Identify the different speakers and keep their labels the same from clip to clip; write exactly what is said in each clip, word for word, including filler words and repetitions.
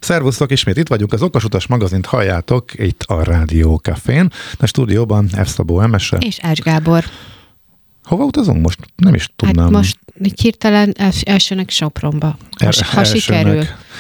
Speaker 1: Szervusztok, ismét itt vagyunk, az Okasutas magazint halljátok itt a Rádió Cafén. A stúdióban F. Szabó Emese.
Speaker 2: És Ács Gábor.
Speaker 1: Hova utazunk most? Nem is tudnám.
Speaker 2: Hát most hirtelen els, elsőnek Sopronba. Ha,
Speaker 1: er,
Speaker 2: ha sikerül.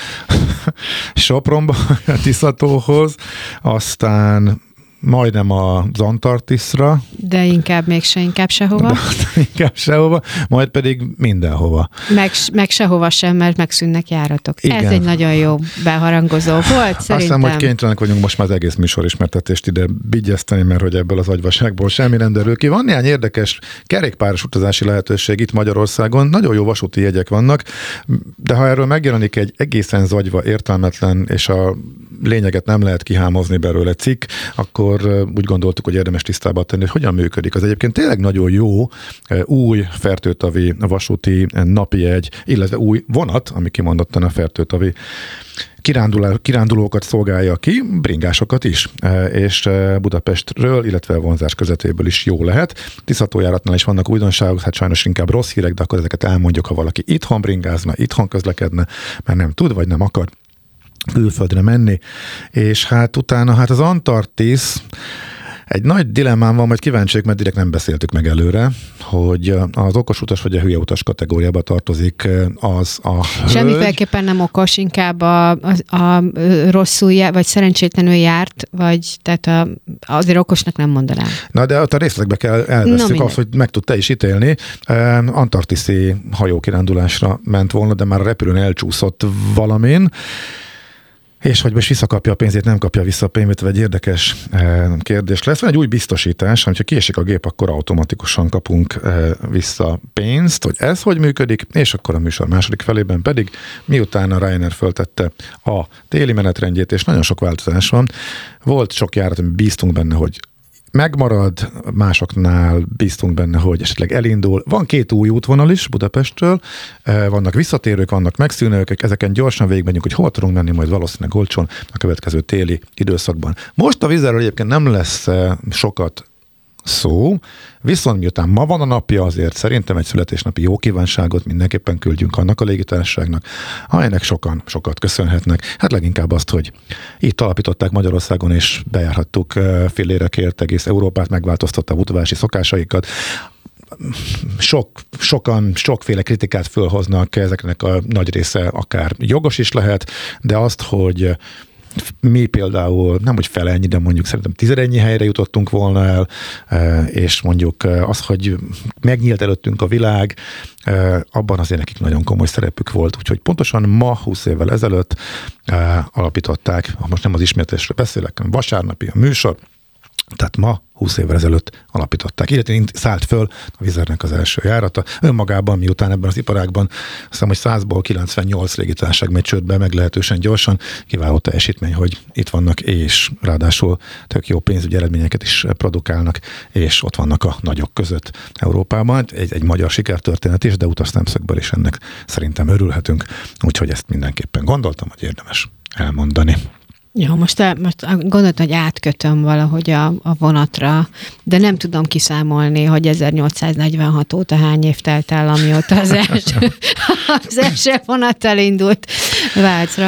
Speaker 1: Sopronba, Tiszatóhoz, aztán majdnem az Antarktiszra.
Speaker 2: De inkább mégse, inkább sehova.
Speaker 1: De, de inkább sehova, majd pedig mindenhova.
Speaker 2: Meg, meg sehova sem, mert megszűnnek járatok. Igen. Ez egy nagyon jó beharangozó volt, szerintem.
Speaker 1: Aztán majd kénytelenek vagyunk most már az egész műsorismertetést ide bigyeszteni, mert hogy ebből az agyvaságból semmi nem derül ki. Van néhány érdekes kerékpáros utazási lehetőség itt Magyarországon, nagyon jó vasúti jegyek vannak, de ha erről megjelenik egy egészen zagyva, értelmetlen, és a lényeget nem lehet kihámozni belőle cikk, akkor úgy gondoltuk, hogy érdemes tisztába tenni, hogy hogyan működik. Az egyébként tényleg nagyon jó új fertőtavi vasúti napijegy, illetve új vonat, ami kimondottan a fertőtavi kirándulókat szolgálja ki, bringásokat is, és Budapestről, illetve a vonzás közvetéből is jó lehet. Tiszatójáratnál is vannak újdonságok, hát sajnos inkább rossz hírek, de akkor ezeket elmondjuk, ha valaki itthon bringázna, itthon közlekedne, mert nem tud, vagy nem akar külföldre menni, és hát utána hát az Antarktisz, egy nagy dilemmám van, majd kíváncsiak, mert direkt nem beszéltük meg előre, hogy az okos utas vagy a hülye utas kategóriába tartozik az a hölgy.
Speaker 2: Semmiféleképpen nem okos, inkább a, a, a rosszul jár, vagy szerencsétlenül járt, vagy tehát a, azért okosnak nem mondanám.
Speaker 1: Na de a részletekbe kell elvesztük azt, hogy meg tud te is ítélni. Antarktiszi hajókirándulásra ment volna, de már a repülőn elcsúszott valamin, és hogy most visszakapja a pénzét, nem kapja vissza a pénzét, vagy egy érdekes eh, kérdés lesz. Van egy új biztosítás, hogyha kiesik a gép, akkor automatikusan kapunk eh, vissza pénzt, hogy ez hogy működik, és akkor a műsor második felében pedig, miután a Ryanair föltette a téli menetrendjét, és nagyon sok változás van, volt sok járat, ami bíztunk benne, hogy megmarad, másoknál bíztunk benne, hogy esetleg elindul. Van két új útvonal is Budapestről, vannak visszatérők, vannak megszűnők, ezeken gyorsan végigmegyünk, hogy hol tudunk menni majd valószínűleg olcsón a következő téli időszakban. Most a vízerről egyébként nem lesz sokat szó, viszont miután ma van a napja, azért szerintem egy születésnapi jó kívánságot mindenképpen küldjünk annak a légitársaságnak, amelynek sokan sokat köszönhetnek. Hát leginkább azt, hogy itt alapították Magyarországon, és bejárhattuk fillérekért egész Európát, megváltoztatta utazási szokásaikat. Sok, sokan, sokféle kritikát fölhoznak, ezeknek a nagy része akár jogos is lehet, de azt, hogy mi például nem úgy fele ennyi, de mondjuk szerintem tizedennyi helyre jutottunk volna el, és mondjuk az, hogy megnyílt előttünk a világ, abban azért nekik nagyon komoly szerepük volt. Úgyhogy pontosan ma, húsz évvel ezelőtt alapították, most nem az ismétlésről beszélek, hanem vasárnapi a műsor, tehát ma, húsz évvel ezelőtt alapították. Illetve szállt föl a Vizernek az első járata. Önmagában, miután ebben az iparágban, azt hiszem, hogy százból kilencvennyolc légitársaság megy csődbe meglehetősen gyorsan. Kiváló teljesítmény, hogy itt vannak, és ráadásul tök jó pénzügyi eredményeket is produkálnak, és ott vannak a nagyok között Európában. Egy, egy magyar sikertörténet is, de utazszemszögből is ennek szerintem örülhetünk. Úgyhogy ezt mindenképpen gondoltam, hogy érdemes elmondani.
Speaker 2: Jó, most, most gondoltam, hogy átkötöm valahogy a, a vonatra, de nem tudom kiszámolni, hogy ezernyolcszáznegyvenhat óta hány év telt el, amióta az első, az első vonat elindult Vácra.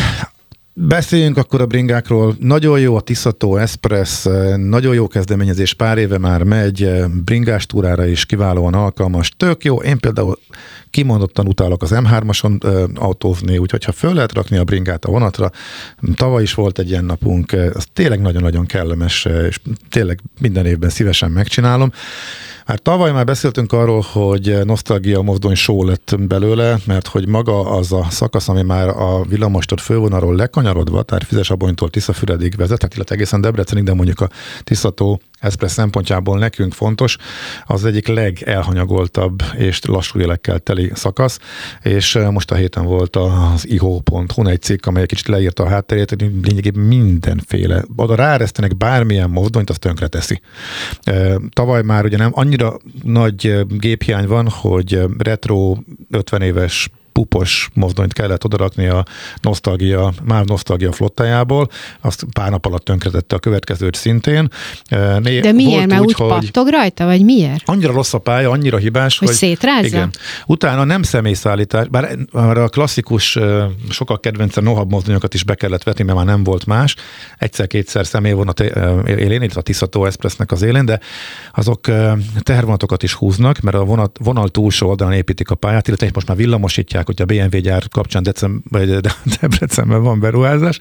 Speaker 1: Beszéljünk akkor a bringákról. Nagyon jó a Tiszató Express, nagyon jó kezdeményezés, pár éve már megy, bringás túrára is kiválóan alkalmas, tök jó. Én például kimondottan utálok az em hármason ö, autózni, úgyhogy ha föl lehet rakni a bringát a vonatra, tavaly is volt egy ilyen napunk, az tényleg nagyon-nagyon kellemes, és tényleg minden évben szívesen megcsinálom. Hát tavaly már beszéltünk arról, hogy nosztalgia mozdony show lett belőle, mert hogy maga az a szakasz, ami már a villamostor fővonalról lekanyarodva, tehát Füzesabonytól Tiszafüredig vezet, tehát illetve egészen Debrecenig, de mondjuk a Tiszató Express szempontjából nekünk fontos, az egyik legelhanyagoltabb és lassú élekkel teli szakasz, és most a héten volt az i h o pont hu egy cikk, amely egy kicsit leírta a hátterét, hogy lényegében mindenféle, oda ráeresztenek bármilyen mozdonyt, azt tönkre teszi. Tavaly már ugye nem annyira nagy géphiány van, hogy retro ötven éves pupos mozdonyt kellett odarakni a nosztalgia, már nosztalgia flottájából, azt pár nap alatt tönkretette a következőt szintén. Né,
Speaker 2: De miért? Mert úgy, úgy pattog rajta, vagy miért?
Speaker 1: Annyira rossz a pálya, annyira hibás,
Speaker 2: hogy... Hogy szétrázza?
Speaker 1: Igen. Utána nem személyszállítás, bár a klasszikus, sokak kedvence nohab mozdonyokat is be kellett vetni, mert már nem volt más. Egyszer-kétszer személyvonat élén, itt a Tiszató Expressnek az élén, de azok tehervonatokat is húznak, mert a vonat, vonal túlsó oldalon építik a pályát, illetve most már villamosítják, hogy a bé em vé gyár kapcsán December, vagy Debrecenben van beruházás,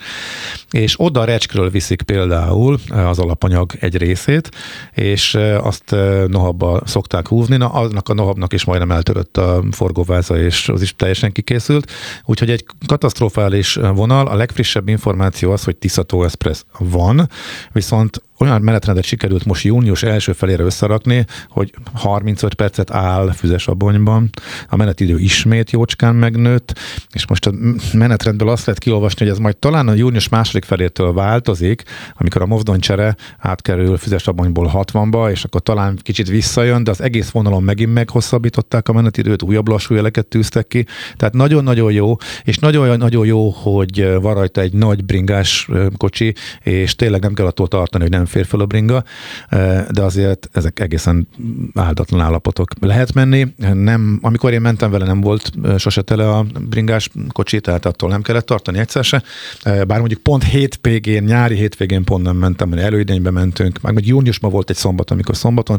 Speaker 1: és oda Recskről viszik például az alapanyag egy részét, és azt nohabbal szokták húzni, na aznak a nohabnak is majdnem eltörött a forgóváza, és az is teljesen kikészült, úgyhogy egy katasztrofális vonal, a legfrissebb információ az, hogy Tiszató Express van, viszont olyan menetrendet sikerült most június első felére összerakni, hogy harmincöt percet áll Füzesabonyban, a menetidő ismét jócskán megnőtt, és most a menetrendből azt lehet kiolvasni, hogy ez majd talán a június második felétől változik, amikor a mozdonycsere átkerül Füzesabonyból hatvanba, és akkor talán kicsit visszajön, de az egész vonalon megint meghosszabbították a menetidőt, újabb lassú jeleket tűztek ki, tehát nagyon-nagyon jó, és nagyon-nagyon jó, hogy van rajta egy nagy bringás kocsi, és tényleg nem kell attól tartani, hogy nem fér föl a bringa, de azért ezek egészen áldatlan állapotok. Lehet menni, nem, amikor én mentem vele, nem volt sose tele a bringás kocsi, tehát attól nem kellett tartani egyszer se. Bár mondjuk pont hétvégén, nyári hétvégén pont nem mentem, mert előidényben mentünk, meg még júniusban volt egy szombat, amikor szombaton,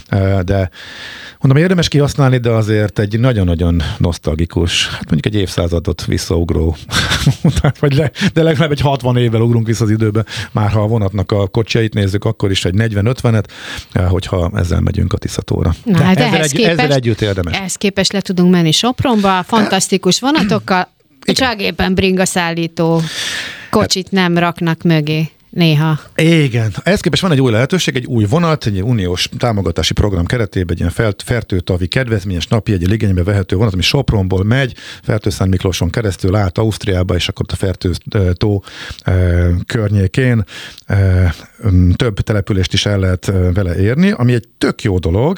Speaker 1: de mondom, érdemes kihasználni, de azért egy nagyon-nagyon nosztalgikus, hát mondjuk egy évszázadot visszaugró, vagy le, de legalább egy hatvan évvel ugrunk vissza az időbe, már ha a vonatnak a kocsijait nézzük, akkor is egy negyven-ötvenet, hogyha ezzel megyünk a Tiszatóra.
Speaker 2: Na,
Speaker 1: de
Speaker 2: hát
Speaker 1: ezzel,
Speaker 2: ehhez
Speaker 1: egy,
Speaker 2: képest,
Speaker 1: ezzel együtt érdemes.
Speaker 2: Ehhez képest le tudunk menni Sopronba, fantasztikus vonatokkal, csak éppen bringaszállító kocsit nem raknak mögé. Néha.
Speaker 1: Igen. Ehhez képest van egy új lehetőség, egy új vonat, egy uniós támogatási program keretében egy ilyen Fertőtavi kedvezményes napi egy igénybe vehető vonat, ami Sopronból megy, Fertőszentmiklóson keresztül át Ausztriába, és akkor a Fertőtó e, környékén e, több települést is el lehet vele érni, ami egy tök jó dolog.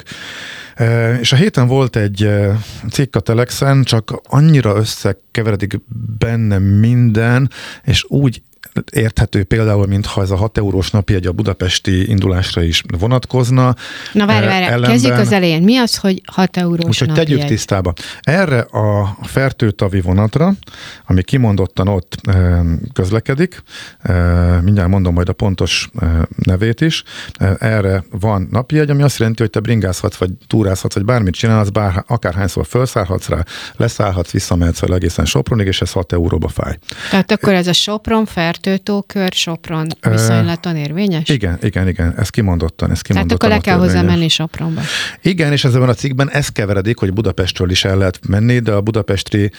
Speaker 1: E, és a héten volt egy cikk a Telexen, csak annyira összekeveredik benne minden, és úgy érthető például, mintha ez a hat eurós napjegy a budapesti indulásra is vonatkozna.
Speaker 2: Na várj, várj, kezdjük az elején. Mi az, hogy hat eurós
Speaker 1: Úgyhogy
Speaker 2: napjegy?
Speaker 1: tegyük tisztába. Erre a Fertőtavi vonatra, ami kimondottan ott e, közlekedik, e, mindjárt mondom majd a pontos e, nevét is, e, erre van napjegy, ami azt jelenti, hogy te bringázhatsz, vagy túrázhatsz, vagy bármit csinálsz, bár, akárhányszor felszállhatsz rá, leszállhatsz, visszamehetsz fel egészen Sopronig, és ez hat euróba fáj.
Speaker 2: Tehát akkor ez a Sopron, Fertőtókör, Sopron viszonylaton érvényes?
Speaker 1: Igen, igen, igen, ez kimondottan. Ez kimondottan.
Speaker 2: Tehát akkor le kell hozzá menni Sopronba.
Speaker 1: Igen, és ezzel a cikkben ez keveredik, hogy Budapestről is el lehet menni, de a budapesti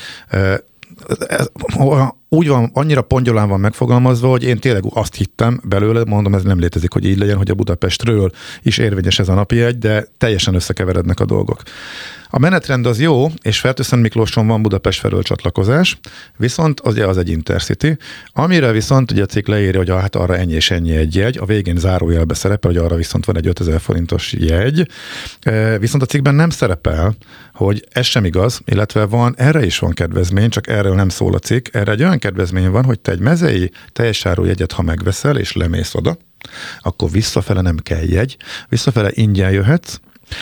Speaker 1: ez, úgy van, annyira pongyolán van megfogalmazva, hogy én tényleg azt hittem belőle, mondom, ez nem létezik, hogy így legyen, hogy a Budapestről is érvényes ez a napi egy, de teljesen összekeverednek a dolgok. A menetrend az jó, és Fertőszentmiklóson van Budapest felől csatlakozás, viszont az, az egy Intercity, amire viszont ugye a cikk leírja, hogy hát arra ennyi és ennyi egy jegy, a végén zárójelbe szerepel, hogy arra viszont van egy ötezer forintos jegy, viszont a cikkben nem szerepel, hogy ez sem igaz, illetve van, erre is van kedvezmény, csak erről nem szól a cikk, erre egy olyan kedvezmény van, hogy te egy mezei teljes árujegyet, ha megveszel és lemész oda, akkor visszafele nem kell jegy, visszafele ingyen jöhetsz,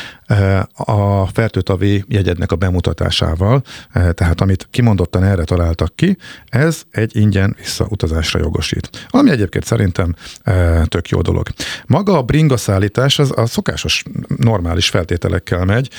Speaker 1: a Fertőtavi jegyednek a bemutatásával, tehát amit kimondottan erre találtak ki, ez egy ingyen visszautazásra jogosít. Ami egyébként szerintem tök jó dolog. Maga a bringaszállítás az a szokásos, normális feltételekkel megy,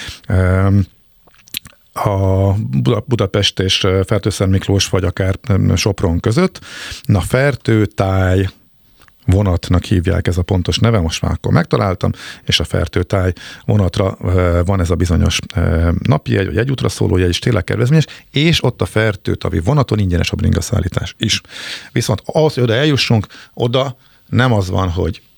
Speaker 1: a Budapest és Fertőszentmiklós vagy akár Sopron között. Na, Fertőtáj vonatnak hívják, ez a pontos neve, most már akkor megtaláltam, és a Fertőtáj vonatra van ez a bizonyos napjegy, vagy egyútra szóló jegy, és tényleg kedvezményes, és ott a Fertőtavi vonaton ingyenes a bringaszállítás is. Viszont ahhoz, hogy oda eljussunk, oda nem az van, hogy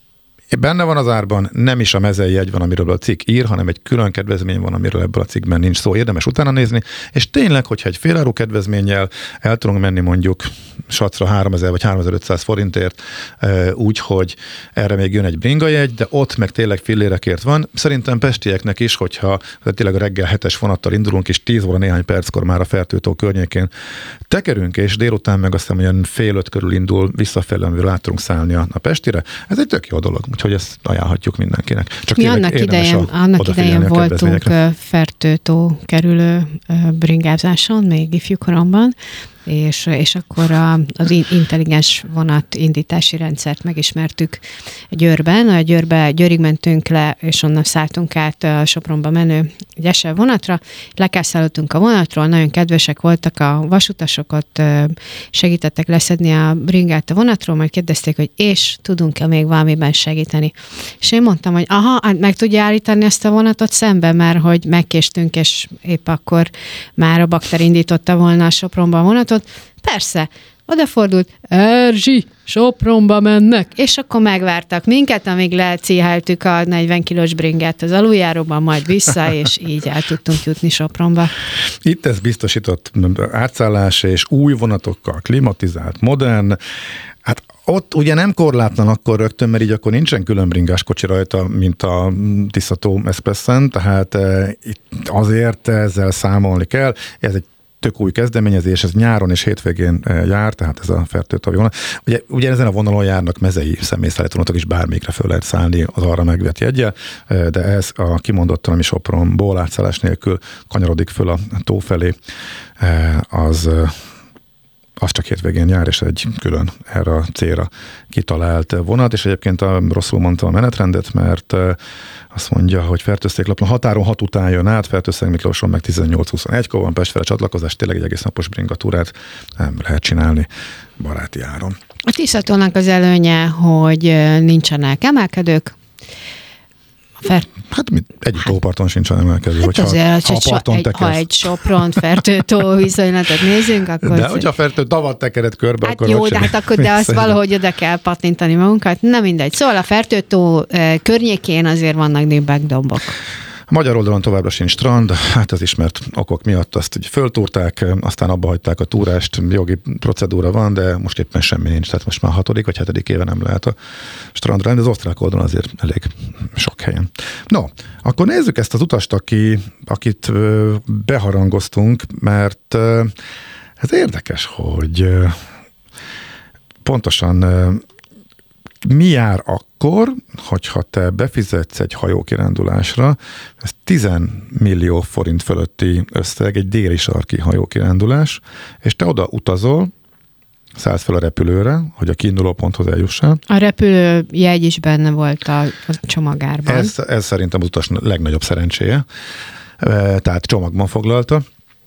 Speaker 1: Benne van az árban, nem is a mezei jegy van, amiről a cikk ír, hanem egy külön kedvezmény van, amiről ebből a cikkben nincs szó. Érdemes utána nézni, és tényleg, hogyha egy féláru kedvezménnyel el tudunk menni mondjuk sacra háromezer vagy háromezer-ötszáz forintért, úgy, hogy erre még jön egy bringajegy, de ott meg tényleg fillérekért van. Szerintem pestieknek is, hogyha tényleg a reggel hetes vonattal indulunk, és tíz óra néhány perckor már a Fertőtó környékén tekerünk, és délután meg azt hiszem, olyan fél öt körül indul visszafelé, amivel át tudunk szállni a, a Pestire. Ez egy tök jó dolog, úgyhogy ezt ajánlhatjuk mindenkinek.
Speaker 2: Csak Mi annak idején, annak idején voltunk Fertőtó kerülő bringázáson, még ifjúkoromban, és, és akkor a, az intelligens vonat indítási rendszert megismertük Győrben. A Győrbe, Győrig mentünk le, és onnan szálltunk át a Sopronba menő egy es el vonatra. Lekászállottunk a vonatról, nagyon kedvesek voltak a vasutasok, ott segítettek leszedni a bringát a vonatról, majd kérdezték, hogy és tudunk-e még valamiben segíteni. És én mondtam, hogy aha, meg tudja állítani ezt a vonatot szembe, mert hogy megkéstünk, és épp akkor már a bakter indította volna a Sopronba a vonatot. Persze, odafordult, Erzsi, Sopronba mennek, és akkor megvártak minket, amíg lecíháltük a negyven kilós bringát az aluljáróban, majd vissza, és így el tudtunk jutni Sopronba.
Speaker 1: Itt ez biztosított átszállás, és új vonatokkal, klimatizált, modern. Hát ott ugye nem korlátlan akkor rögtön, mert így akkor nincsen külön bringás kocsi rajta, mint a Tiszató Expressen, tehát e, itt azért ezzel számolni kell. Ez egy tök új kezdeményezés, ez nyáron és hétvégén jár, tehát ez a Fertőtó vonat. Ugye, ugye ezen a vonalon járnak mezei személyszállító vonatok is, bármelyikre föl lehet szállni az arra megvett jeggyel, de ez a kimondottan, ami Sopronból átszállás nélkül kanyarodik föl a tó felé, az az csak hétvégén jár, és egy külön erre a célra kitalált vonat, és egyébként a, rosszul mondtam a menetrendet, mert azt mondja, hogy Fertőszéklaplon határon hat után jön át, Fertőszeg Miklóson meg tizennyolc huszonegykor van Pest fele csatlakozás, tényleg egy egész napos bringatúrát nem lehet csinálni baráti áron.
Speaker 2: A Tiszatónak az előnye, hogy nincsenek emelkedők,
Speaker 1: Fer... Hát egyik hát, tóparton sincsen emelkedő.
Speaker 2: Hát
Speaker 1: hogyha,
Speaker 2: azért, ha, ha, so, egy, ha egy Sopron Fertőtó viszonylatot nézzünk, akkor...
Speaker 1: De hogyha Fertő tavat tekered körbe,
Speaker 2: hát
Speaker 1: akkor...
Speaker 2: jó, de hát akkor de azt valahogy oda kell pattintani magunkat. Nem mindegy. Szóval a Fertőtó eh, környékén azért vannak nébbek dombok.
Speaker 1: A magyar oldalon továbbra sincs strand, hát az ismert okok miatt azt így föltúrták, aztán abba hagyták a túrást, jogi procedúra van, de most éppen semmi nincs, tehát most már hatodik vagy hetedik éve nem lehet a strandra, de az osztrák oldalon azért elég sok helyen. No, akkor nézzük ezt az utast, aki, akit beharangoztunk, mert ez érdekes, hogy pontosan mi jár akkor, hogyha te befizetsz egy hajókirándulásra, ez tíz millió forint fölötti összeg, egy déli sarki hajókirándulás, és te oda utazol, szállsz fel a repülőre, hogy a kiinduló ponthoz eljussál.
Speaker 2: A repülőjegy is benne volt a, a csomagárban.
Speaker 1: Ez, ez szerintem az utas legnagyobb szerencséje, tehát csomagban foglalta.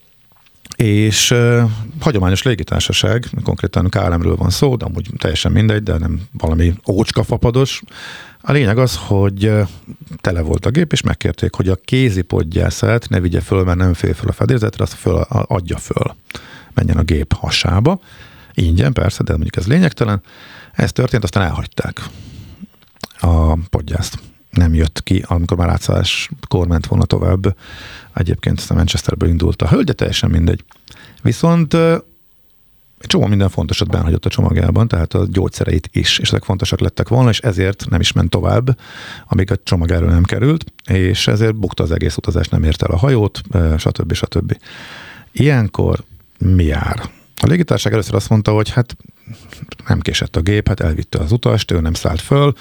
Speaker 1: És uh, hagyományos légitársaság, konkrétan ká el em-ről van szó, de amúgy teljesen mindegy, de nem valami ócskafapados. A lényeg az, hogy uh, tele volt a gép, és megkérték, hogy a kézipodgyászát ne vigye föl, mert nem fél föl a fedélzetre, azt föl, adja föl. Menjen a gép hasába. Ingyen, persze, de mondjuk ez lényegtelen. Ez történt, aztán elhagyták a podgyászt. Nem jött ki, amikor már átszálláskor ment volna tovább. Egyébként aztán Manchesterből indult a hölgy, de teljesen mindegy. Viszont egy csomó minden fontosat benhagyott a csomagjában, tehát a gyógyszereit is, és ezek fontosak lettek volna, és ezért nem is ment tovább, amíg a csomagáról nem került, és ezért bukta az egész utazás, nem ért el a hajót, stb. stb. Ilyenkor mi jár? A légitársaság először azt mondta, hogy hát nem késett a gép, hát elvitte az utast, ő nem szállt föl,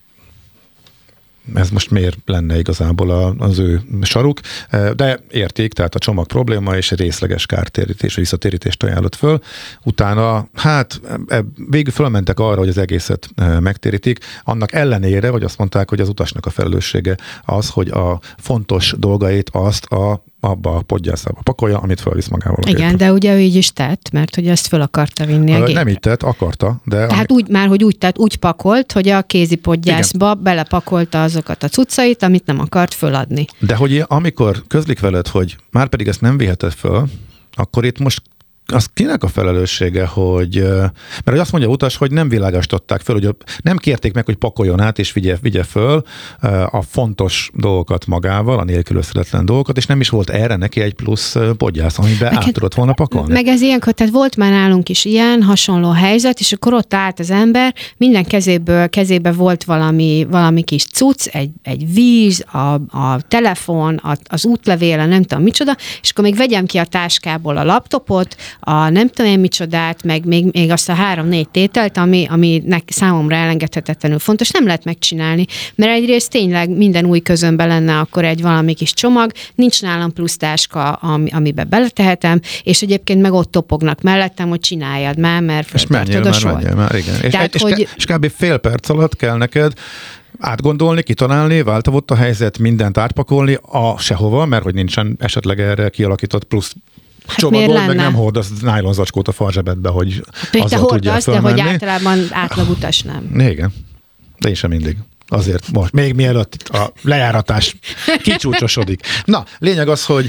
Speaker 1: ez most miért lenne igazából az ő saruk, de érték, tehát a csomag probléma és egy részleges kártérítés, vagy visszatérítést ajánlott föl. Utána, hát végül fölmentek arra, hogy az egészet megtérítik, annak ellenére, hogy azt mondták, hogy az utasnak a felelőssége az, hogy a fontos dolgait azt a abba a podgyászába pakolja, amit felvisz magával a
Speaker 2: Igen,
Speaker 1: gép.
Speaker 2: de ugye ő így is tett, mert hogy ezt föl akarta vinni a, a gépre.
Speaker 1: Nem így tett, akarta. De
Speaker 2: Tehát
Speaker 1: ami...
Speaker 2: úgy, már, hogy úgy tett, úgy pakolt, hogy a kézi podgyászba Igen. belepakolta azokat a cuccait, amit nem akart föladni.
Speaker 1: De hogy amikor közlik veled, hogy már pedig ezt nem viheted föl, akkor itt most az kinek a felelőssége, hogy, mert hogy azt mondja a utas, hogy nem világosították föl, hogy nem kérték meg, hogy pakoljon át és vigye, vigye föl a fontos dolgokat magával, a nélkülözhetetlen dolgokat, és nem is volt erre neki egy plusz podgyász, amiben át tudott volna pakolni.
Speaker 2: Meg ez ilyenkor, tehát volt már nálunk is ilyen hasonló helyzet, és akkor ott állt az ember, minden kezéből, kezébe volt valami, valami kis cucc, egy, egy víz, a, a telefon, a, az útlevél, nem tudom micsoda, és akkor még vegyem ki a táskából a laptopot, a nem tudom én micsodát, meg még, még azt a három-négy tételt, ami, ami számomra elengedhetetlenül fontos, nem lehet megcsinálni, mert egyrészt tényleg minden új közönben lenne akkor egy valami kis csomag, nincs nálam plusz táska, ami, amiben beletehetem, és egyébként meg ott topognak mellettem, hogy csináljad már, mert
Speaker 1: föltartod a sort. Menjél már, igen. Tehát, és, hogy... és, és kb. fél perc alatt kell neked átgondolni, kitalálni, váltavott a helyzet, mindent átpakolni a sehova, mert hogy nincsen esetleg erre kialakított plusz hát csomagol, meg nem hordasz nylon zacskót a farzsebedbe, hogy
Speaker 2: Még
Speaker 1: azzal tudjál
Speaker 2: fölmenni. De hogy általában átlagutas nem.
Speaker 1: Igen, de én sem mindig. Azért most, még mielőtt a lejáratás kicsúcsosodik. Na, lényeg az, hogy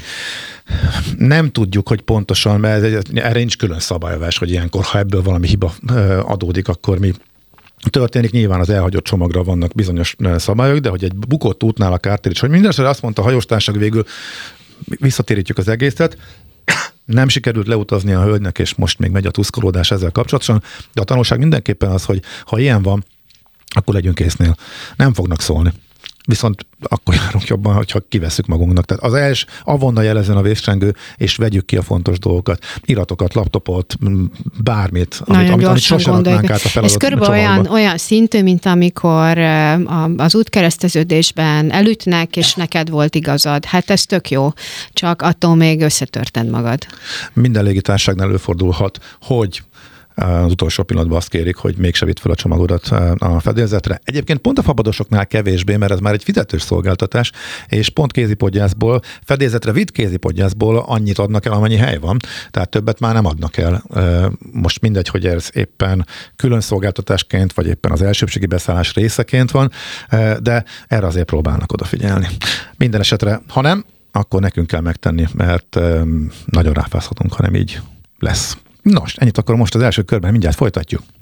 Speaker 1: nem tudjuk, hogy pontosan, mert erre nincs külön szabályozás, hogy ilyenkor, ha ebből valami hiba adódik, akkor mi történik. Nyilván az elhagyott csomagra vannak bizonyos szabályok, de hogy egy bukott útnál a kártérítés, hogy mindenesetre azt mondta a hajóstárság végül, visszatérítjük az egészet, nem sikerült leutazni a hölgynek, és most még megy a tuszkolódás ezzel kapcsolatosan, de a tanulság mindenképpen az, hogy ha ilyen van, akkor legyünk észnél. Nem fognak szólni. Viszont akkor járunk jobban, hogyha kivesszük magunknak. Tehát az els, avonna jelezzen a vészcsengő, és vegyük ki a fontos dolgokat. Iratokat, laptopot, bármit, amit, amit, amit sosem adnánk át a feladat.
Speaker 2: Ez körülbelül olyan, olyan szintű, mint amikor az útkereszteződésben elütnek, és neked volt igazad. Hát ez tök jó, csak attól még összetörted magad.
Speaker 1: Minden légitársaságnál előfordulhat, hogy az utolsó pillanatban azt kérik, hogy mégse vitt fel a csomagodat a fedélzetre. Egyébként pont a fapadosoknál kevésbé, mert ez már egy fizetős szolgáltatás, és pont kézipodgyászból, fedélzetre vitt kézipodgyászból annyit adnak el, amennyi hely van, tehát többet már nem adnak el. Most mindegy, hogy ez éppen külön szolgáltatásként, vagy éppen az elsőbségi beszállás részeként van, de erre azért próbálnak odafigyelni. Minden esetre, ha nem, akkor nekünk kell megtenni, mert nagyon ráfázhatunk, ha nem így lesz. Nos, ennyit akkor most az első körben, mindjárt folytatjuk.